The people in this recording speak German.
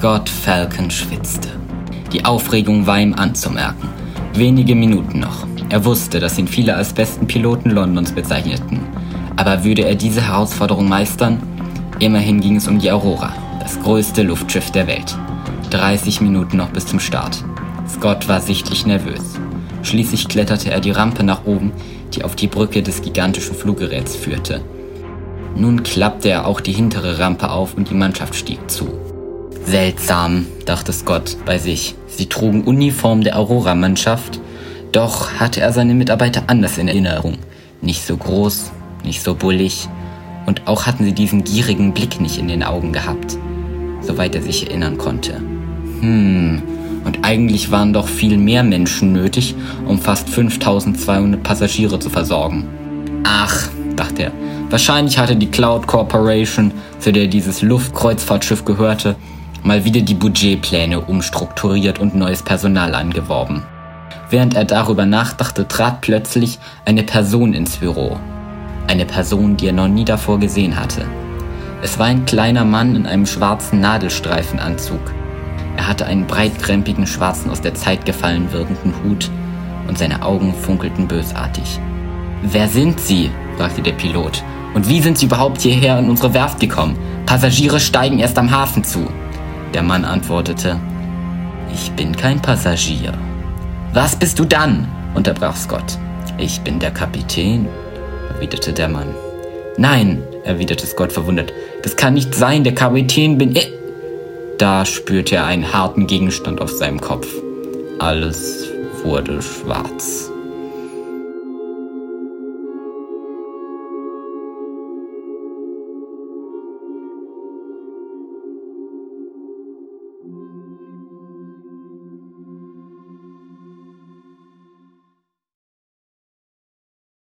Scott Falcon schwitzte. Die Aufregung war ihm anzumerken. Wenige Minuten noch. Er wusste, dass ihn viele als besten Piloten Londons bezeichneten. Aber würde er diese Herausforderung meistern? Immerhin ging es um die Aurora, das größte Luftschiff der Welt. 30 Minuten noch bis zum Start. Scott war sichtlich nervös. Schließlich kletterte er die Rampe nach oben, die auf die Brücke des gigantischen Fluggeräts führte. Nun klappte er auch die hintere Rampe auf und die Mannschaft stieg zu. Seltsam, dachte Scott bei sich. Sie trugen Uniform der Aurora-Mannschaft, doch hatte er seine Mitarbeiter anders in Erinnerung. Nicht so groß, nicht so bullig und auch hatten sie diesen gierigen Blick nicht in den Augen gehabt, soweit er sich erinnern konnte. Und eigentlich waren doch viel mehr Menschen nötig, um fast 5200 Passagiere zu versorgen. Ach, dachte er, wahrscheinlich hatte die Cloud Corporation, zu der dieses Luftkreuzfahrtschiff gehörte, mal wieder die Budgetpläne umstrukturiert und neues Personal angeworben. Während er darüber nachdachte, trat plötzlich eine Person ins Büro. Eine Person, die er noch nie davor gesehen hatte. Es war ein kleiner Mann in einem schwarzen Nadelstreifenanzug. Er hatte einen breitkrempigen, schwarzen, aus der Zeit gefallen wirkenden Hut und seine Augen funkelten bösartig. »Wer sind Sie?« fragte der Pilot. »Und wie sind Sie überhaupt hierher in unsere Werft gekommen? Passagiere steigen erst am Hafen zu.« Der Mann antwortete, »Ich bin kein Passagier.« »Was bist du dann?« unterbrach Scott. »Ich bin der Kapitän«, erwiderte der Mann. »Nein«, erwiderte Scott verwundert, »das kann nicht sein, der Kapitän bin ich.« Da spürte er einen harten Gegenstand auf seinem Kopf. Alles wurde schwarz.